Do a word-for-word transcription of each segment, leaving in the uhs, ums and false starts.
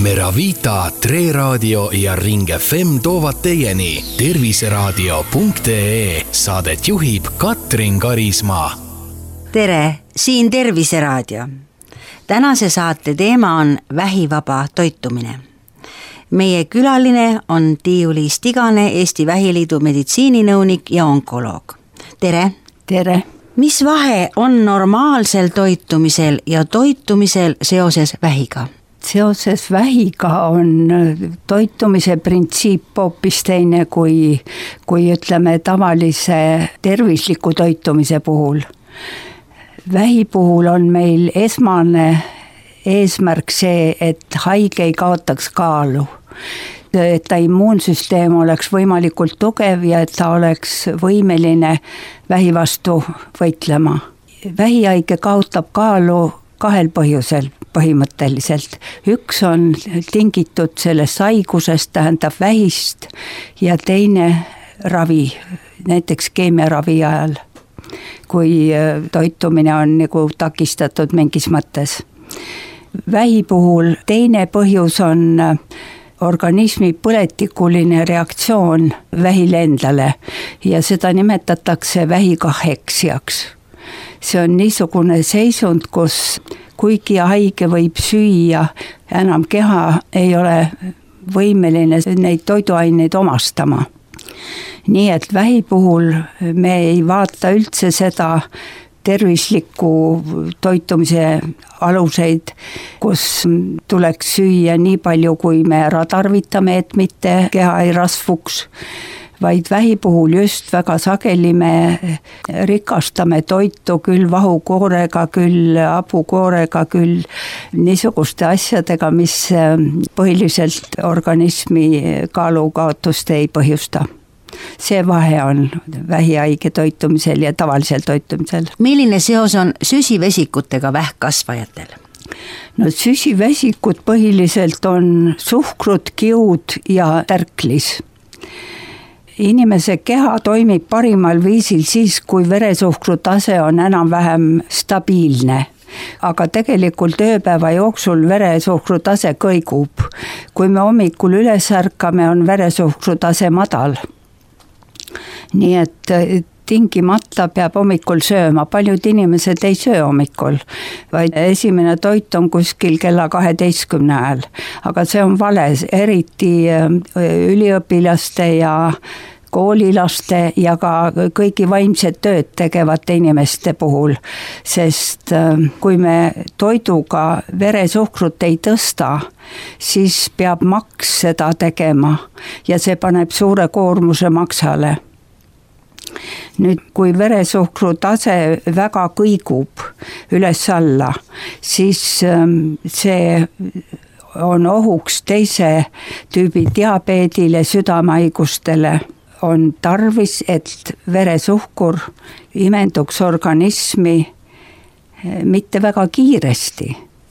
Meravita, Tre Raadio ja Ring F M toovad teieni terviseraadio punkt ee. Saadet juhib Katrin Karismaa. Tere, siin Terviseraadio. Tänase saate teema on vähivaba toitumine. Meie külaline on Tiiu-Liis Tigane, Eesti Vähiliidu meditsiininõunik ja onkoloog. Tere! Tere! Mis vahe on normaalsel toitumisel ja toitumisel seoses vähiga? Seoses vähiga on toitumise printsiip hoopis teine kui, kui ütleme tavalise tervisliku toitumise puhul. Vähi puhul on meil esmane eesmärk see, et haige ei kaotaks kaalu, et ta immuunsüsteem oleks võimalikult tugev ja et ta oleks võimeline vähi vastu võitlema. Vähihaige kaotab kaalu kahel põhjusel põhimõtteliselt. Üks on tingitud sellest haigusest, tähendab vähist, ja teine ravi, näiteks keemiaravi ajal, kui toitumine on nagu takistatud mingis mõttes. Vähi puhul teine põhjus on organismi põletikuline reaktsioon vähile endale ja seda nimetatakse vähikaheksiaks. See on niisugune seisund, kus kuigi haige võib süüa, enam keha ei ole võimeline neid toiduaineid omastama. Nii et vähi puhul me ei vaata üldse seda tervisliku toitumise aluseid, kus tuleks süüa nii palju, kui me ära tarvitame, et mitte keha ei rasvuks, vaid vähi puhul just väga sageli me rikastame toitu küll vahukoorega, küll hapukoorega, küll niisuguste asjadega, mis põhiliselt organismi kaalukaotust ei põhjusta. See vahe on vähihaige toitumisel ja tavalisel toitumisel. Milline seos on süsivesikutega vähkkasvajatel? No süsivesikud põhiliselt on suhkrut, kiud ja tärklis. Inimese keha toimib parimal viisil siis, kui veresuhkru tase on enam-vähem stabiilne. Aga tegelikult ööpäeva jooksul veresuhkru tase kõigub. Kui me hommikul üles ärkame, on veresuhkru tase madal. Nii et tingimata peab hommikul sööma. Paljud inimesed ei söö hommikul, vaid esimene toit on kuskil kella kaheteistkümne ajal. Aga see on vale, eriti üliõpilaste ja koolilaste ja ka kõigi vaimsed tööd tegevate inimeste puhul. Sest kui me toiduga veresuhkrut ei tõsta, siis peab maks seda tegema ja see paneb suure koormuse maksale. Nüüd, kui veresuhkru tase väga kõigub üles-alla, siis see on ohuks teise tüübi diabeedile, südamehaigustele. On tarvis, et veresuhkur imenduks organismi mitte väga kiiresti.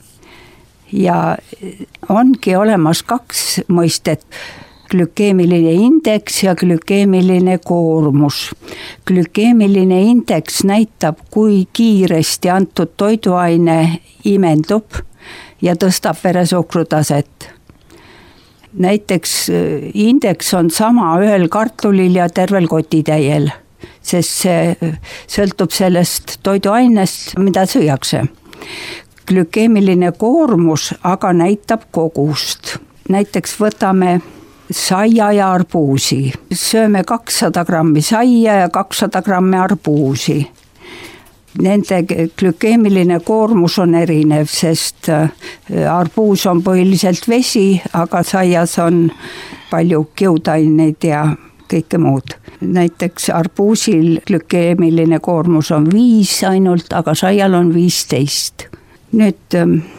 Ja ongi olemas kaks mõistet. Glükeemiline indeks ja glükeemiline koormus. Glükeemiline indeks näitab, kui kiiresti antud toiduaine imendub ja tõstab veresuhkru taset. Näiteks indeks on sama ühel kartulil ja tervel kotitäiel, sest see sõltub sellest toiduainest, mida süüakse. Glükeemiline koormus aga näitab kogust. Näiteks võtame saia ja arbuusi. Sööme kakssada grammi saia ja kakssada grammi arbuusi. Nende glükeemiline koormus on erinev, sest arbuus on põhiliselt vesi, aga saias on palju kiudaineid ja kõike muud. Näiteks arbuusil glükeemiline koormus on viis ainult, aga saial on viisteist. Nüüd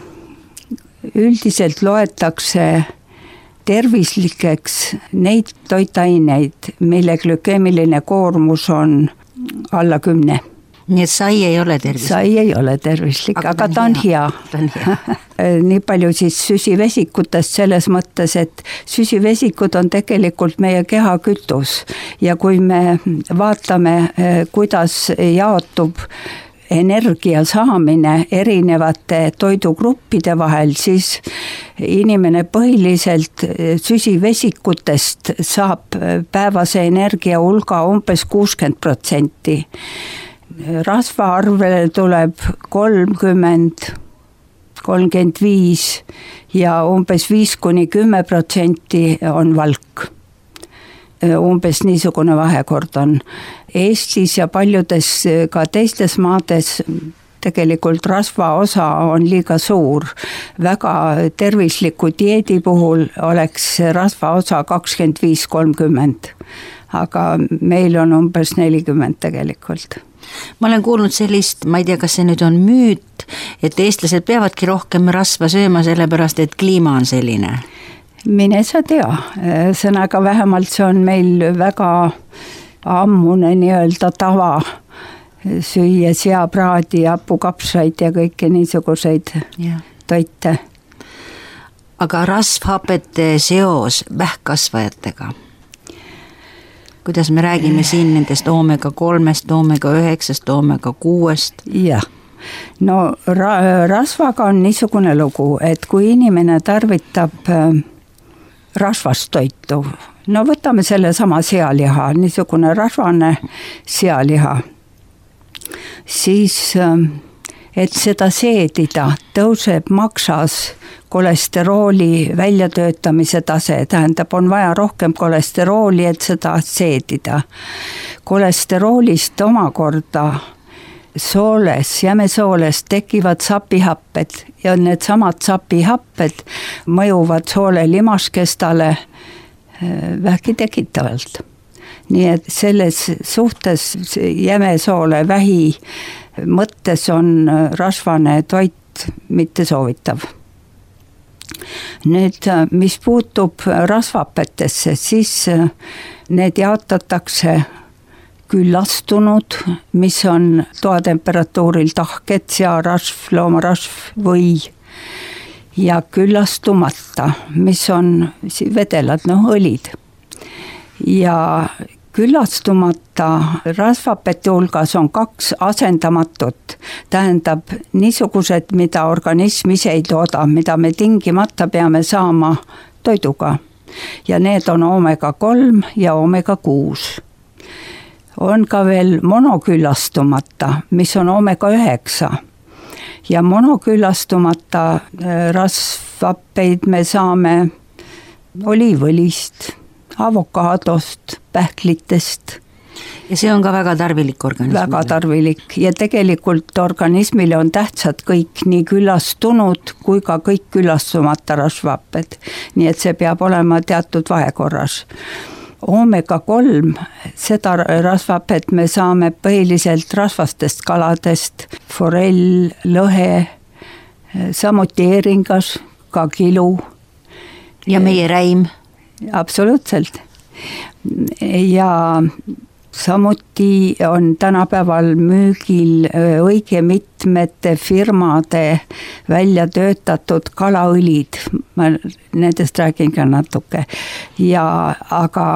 üldiselt loetakse tervislikeks neid toitaineid, mille glükeemiline koormus on alla kümne. Nii et sai ei ole tervislik? Sai ei ole tervislik, aga, aga ta on hea. Ta on hea. Nii palju siis süsivesikutest selles mõttes, et süsivesikud on tegelikult meie keha kütus ja kui me vaatame, kuidas jaotub energia saamine erinevate toidugruppide vahel, siis inimene põhiliselt süsivesikutest saab päevase energia hulga umbes kuuskümmend protsenti. Rasva arvele tuleb kolmkümmend, kolmkümmend viis ja umbes viis kuni kümme protsenti on valk. Umbes niisugune vahekord on Eestis ja paljudes ka teistes maades. Tegelikult rasva osa on liiga suur. Väga tervisliku dieedi puhul oleks rasva osa kakskümmend viis kolmkümmend, aga meil on umbes nelikümmend tegelikult. Ma olen kuulnud sellist, ma ei tea, kas see nüüd on müüt, et eestlased peavadki rohkem rasva sööma sellepärast, et kliima on selline. Mine sa tea, sõnaga vähemalt see on meil väga ammune nii-öelda tava süüa seapraadi, hapukapsaid ja kõike niisuguseid ja. Toite. Aga rasvhapete seos vähkkasvajatega? Kuidas me räägime siin nendest oomega kolmest, oomega üheksast, oomega kuuest? Jah. No ra- rasvaga on niisugune lugu, et kui inimene tarvitab rasvast toitu, no võtame selle sama sealiha, niisugune rasvane sealiha, siis et seda seedida, tõuseb maksas kolesterooli väljatöötamise tase, tähendab, on vaja rohkem kolesterooli, et seda seedida. Kolesteroolist omakorda sooles, jämesooles tekivad sapihapped ja need samad sapihapped mõjuvad soole limaskestale vähki tekitavalt. Nii et selles suhtes jämesoole vähi mõttes on rasvane toit mitte soovitav. Nüüd, mis puutub rasvhapetesse, siis need jaotatakse küllastunud, mis on toatemperatuuril tahked, searasv, loomarasv või ja küllastumata, mis on vedelad, noh õlid. Ja küllastumata rasvhapete hulgas on kaks asendamatut, tähendab niisugused, mida organism ise ei tooda, mida me tingimata peame saama toiduga. Ja need on oomega kolm ja oomega kuus. On ka veel monoküllastumata, mis on oomega üheksa. Ja monoküllastumata rasvhappeid me saame oliivõlist, avokaadost, pähklitest. Ja see on ka väga tarvilik organismile. Väga tarvilik ja tegelikult organismile on tähtsad kõik nii küllastunud kui ka kõik küllastumata rasvhapped. Nii et see peab olema teatud vahekorras. Oomega kolm, seda rasvhapet me saame põhiliselt rasvastest kaladest, forell, lõhe, samuti eeringas, ka kilu. Ja meie räim. Absoluutselt. Ja samuti on tänapäeval müügil õige mitmete firmade välja töötatud kalaõlid. Ma nendest räägin ka natuke. Ja aga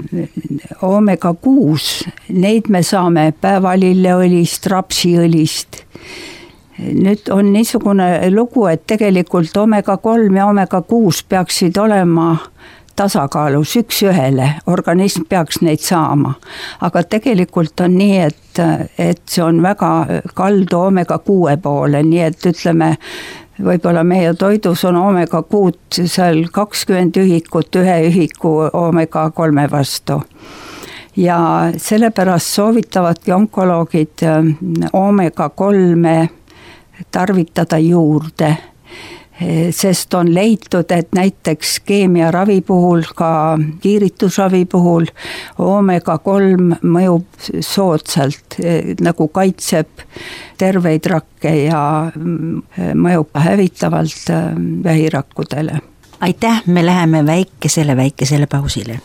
oomega kuus, neid me saame päevalilleõlist, rapsiõlist. Nüüd on niisugune lugu, et tegelikult oomega kolm ja oomega kuus peaksid olema tasakaalus üks ühele, organism peaks neid saama. Aga tegelikult on nii, et, et see on väga kaldu oomega kuue poole, nii et ütleme, võib-olla meie toidus on oomega kuut seal kakskümmend ühikut ühe ühiku oomega kolme vastu. Ja sellepärast soovitavadki onkoloogid oomega kolme tarvitada juurde. Sest on leitud, et näiteks keemiaravi puhul, ka kiiritusravi puhul oomega kolm mõjub soodsalt, nagu kaitseb terveid rakke ja mõjub hävitavalt vähirakkudele. Aitäh, me läheme väikesele, väikesele pausile.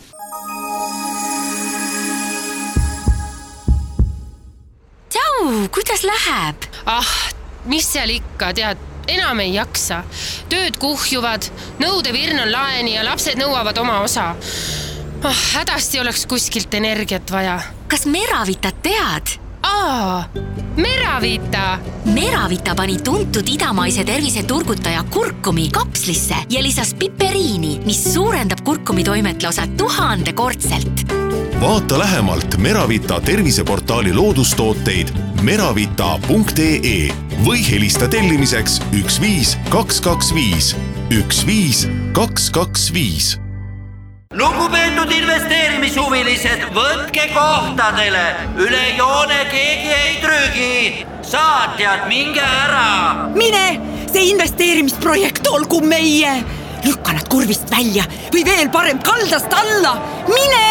Tšau, kuidas läheb? Ah, mis seal ikka, tead, enam ei jaksa. Tööd kuhjuvad, nõudevirn on laeni ja lapsed nõuavad oma osa. Oh, hädasti oleks kuskilt energiat vaja. Kas Meravitat tead? Aa, Meravita! Meravita pani tuntud idamaise terviseturgutaja kurkumi kapslisse ja lisas piperiini, mis suurendab kurkumi toimetlausa tuhandekordselt. Vaata lähemalt Meravita terviseportaali loodustooteid meravita punkt ee või helista tellimiseks üks viis kaks kaks viis, üks viis kaks kaks viis. Lugupeetud investeerimishuvilised, võtke kohtadele, üle joone keegi ei trügi, saatjad, minge ära. Mine, see investeerimisprojekt olgu meie, lükka nad kurvist välja või veel parem kaldast alla, mine!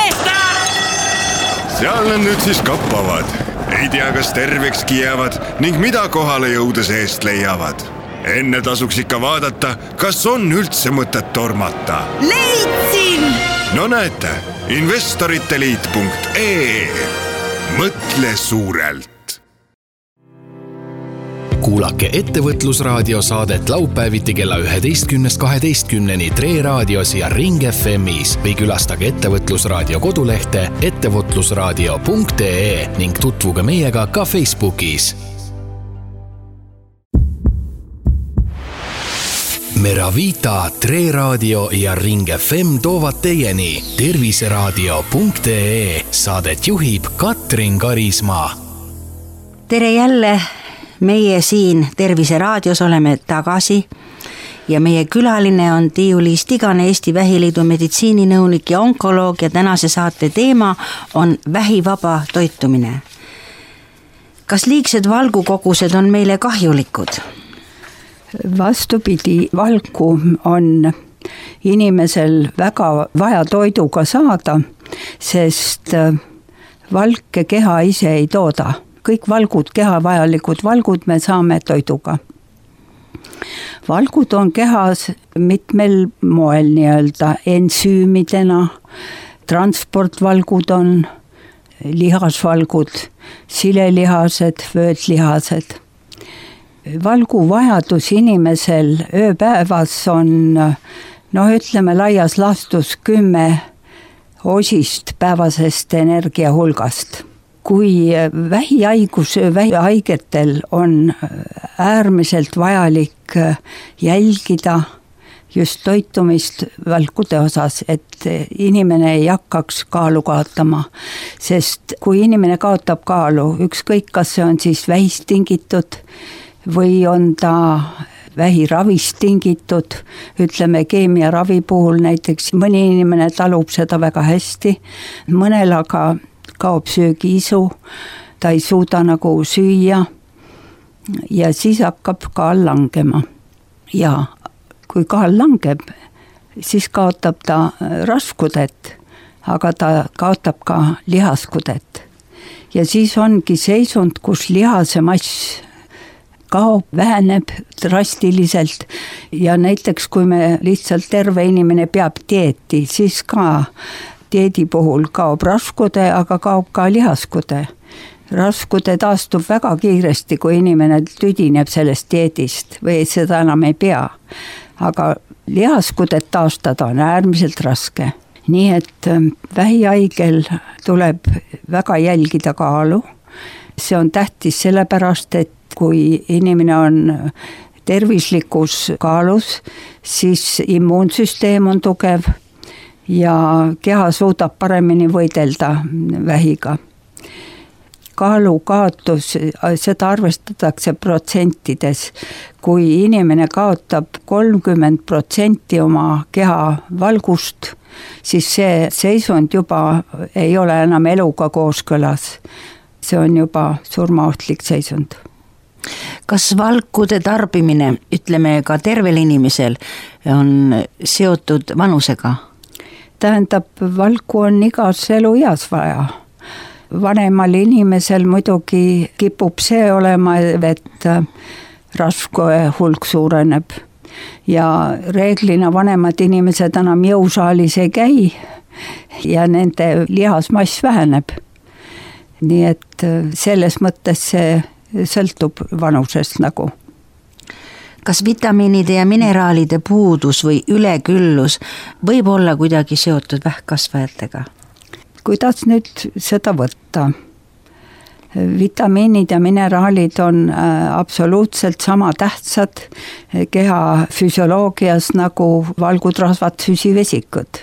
Seal nad nüüd siis kappavad, ei tea, kas tervekski jäävad ning mida kohale jõudes eest leiavad. Enne tasuks ikka vaadata, kas on üldse mõtet tormata. Leidsin! No näete, investoriteliit punkt ee. Mõtle suurelt. Kuulake ettevõtlusraadio saadet laupäeviti kella üheteistkümnest kaheteistkümneni Tre Raadios ja Ring F M-is või külastage ettevõtlusraadio kodulehte ettevõtlusraadio punkt ee ning tutvuge meiega ka Facebookis. Meravita, Tre Raadio ja Ring F M toovad teieni terviseraadio punkt ee. Saadet juhib Katrin Karismaa. Tere jälle, meie siin Terviseraadios oleme tagasi ja meie külaline on Tiiu-Liis Tigane, Eesti Vähiliidu meditsiininõunik ja onkoloog ja tänase saate teema on vähivaba toitumine. Kas liigsed valgukogused on meile kahjulikud? Vastupidi, valku on inimesel väga vaja toiduga saada, sest valke keha ise ei tooda. Kõik valgud, keha vajalikud valgud me saame toiduga. Valgud on kehas mitmel moel nii-öelda ensüümidena, transportvalgud on, lihasvalgud, silelihased, vöötlihased. Valgu vajadus inimesel ööpäevas on, noh ütleme laias laastus kümme osist päevasest energia hulgast. Kui vähihaigus, vähihaigetel on äärmiselt vajalik jälgida just toitumist valkude osas, et inimene ei hakkaks kaalu kaotama, sest kui inimene kaotab kaalu, ükskõik kas see on siis vähist tingitud või on ta vähiravist tingitud, ütleme keemiaravi puhul näiteks mõni inimene talub seda väga hästi, mõnel aga kaob söögiisu, ta ei suuda nagu süüa ja siis hakkab kaal langema. Ja kui kaal langeb, siis kaotab ta rasvkudet, aga ta kaotab ka lihaskudet. Ja siis ongi seisund, kus lihase mass kaob, väheneb drastiliselt ja näiteks kui me lihtsalt terve inimene peab dieeti, siis ka dieedi puhul kaob rasvkude, aga kaob ka lihaskude. Rasvkude taastub väga kiiresti, kui inimene tüdineb sellest dieedist või seda enam ei pea. Aga lihaskudet taastada on äärmiselt raske. Nii et vähihaigel tuleb väga jälgida kaalu. See on tähtis sellepärast, et kui inimene on tervislikus kaalus, siis immuunsüsteem on tugev ja keha suudab paremini võidelda vähiga. Kaalu kaotus, seda arvestatakse protsentides. Kui inimene kaotab kolmkümmend protsenti oma keha valgust, siis see seisund juba ei ole enam eluga kooskõlas. See on juba surmaohtlik seisund. Kas valkude tarbimine, ütleme ka tervel inimesel, on seotud vanusega? Tähendab, valku on igas elueas vaja. Vanemal inimesel muidugi kipub see olema, et rasvkoe hulk suureneb. Ja reeglina vanemad inimesed enam jõusaalis ei käi ja nende lihasmass väheneb. Nii et selles mõttes see sõltub vanusest nagu. Kas vitamiinide ja mineraalide puudus või üleküllus võib olla kuidagi seotud vähkkasvajatega? Kuidas nüüd seda võtta? vitamiinid ja mineraalid on absoluutselt sama tähtsad keha füsioloogias nagu valgutrasvad, süsivesikud.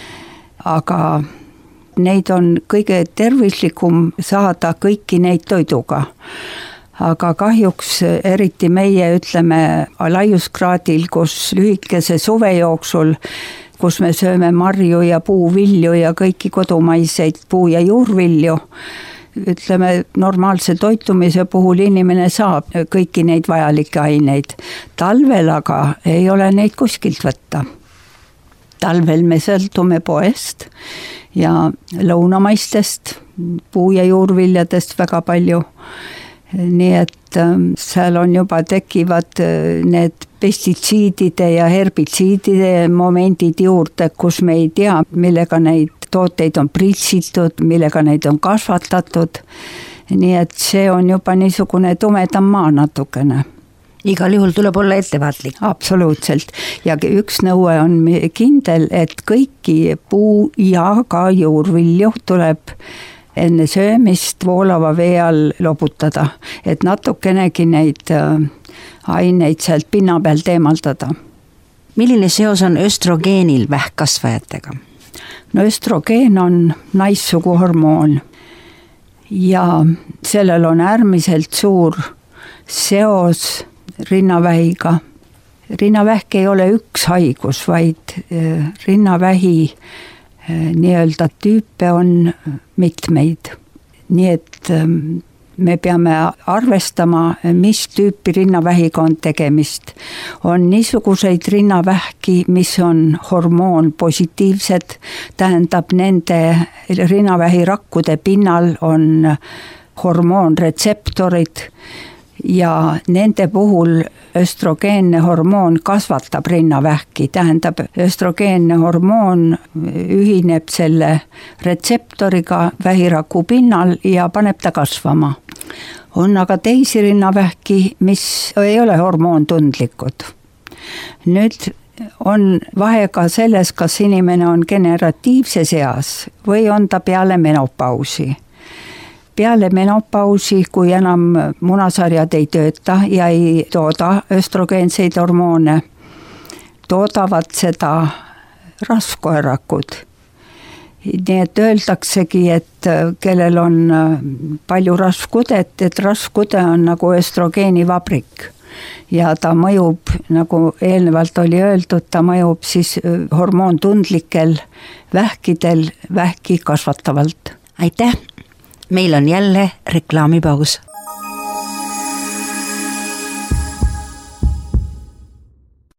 Aga neid on kõige tervislikum saada kõiki neid toiduga. Aga kahjuks eriti meie ütleme laiuskraadil, kus lühikese suve jooksul, kus me sööme marju ja puuvilju ja kõiki kodumaiseid puu- ja juurvilju, ütleme normaalse toitumise puhul inimene saab kõiki neid vajalikke aineid. Talvel aga ei ole neid kuskilt võtta. Talvel me sõltume poest ja lõunamaistest, puu- ja juurviljadest väga palju. Nii et seal on juba tekivad need pestitsiidide ja herbitsiidide momendid juurde, kus me ei tea, millega neid tooteid on pritsitud, millega neid on kasvatatud. Nii et see on juba niisugune tumedam maa natukene. Igal juhul tuleb olla ettevaatlik. Absoluutselt. Ja üks nõue on kindel, et kõiki puu- ja ka juurvilju tuleb enne söömist voolava vee all loputada, et natukenegi neid aineid sealt pinna pealt eemaldada. Milline seos on östrogeenil vähkkasvajatega? No östrogeen on naissuguhormoon ja sellel on äärmiselt suur seos rinnavähiga. Rinnavähk ei ole üks haigus, vaid rinnavähi nii-öelda tüüpe on mitmeid. Nii et me peame arvestama, mis tüüpi rinnavähiga on tegemist. On niisuguseid rinnavähki, mis on hormoon positiivsed, tähendab nende rinnavähirakkude pinnal on hormoonretseptorid ja nende puhul östrogeenne hormoon kasvatab rinnavähki, tähendab östrogeenne hormoon ühineb selle retseptoriga vähiraku pinnal ja paneb ta kasvama. On aga teisi rinnavähki, mis ei ole hormoontundlikud. Nüüd on vahe ka selles, kas inimene on generatiivses eas või on ta peale menopausi. Peale menopausi, kui enam munasarjad ei tööta ja ei tooda östrogeenseid hormoone, toodavad seda rasvkoerakud. Nii et öeldaksegi, et kellel on palju rasvkudet, et rasvkude on nagu östrogeeni vabrik. Ja ta mõjub, nagu eelnevalt oli öeldud, ta mõjub siis hormoontundlikel vähkidel vähki kasvatavalt. Aitäh! Meil on jälle reklaamipaus.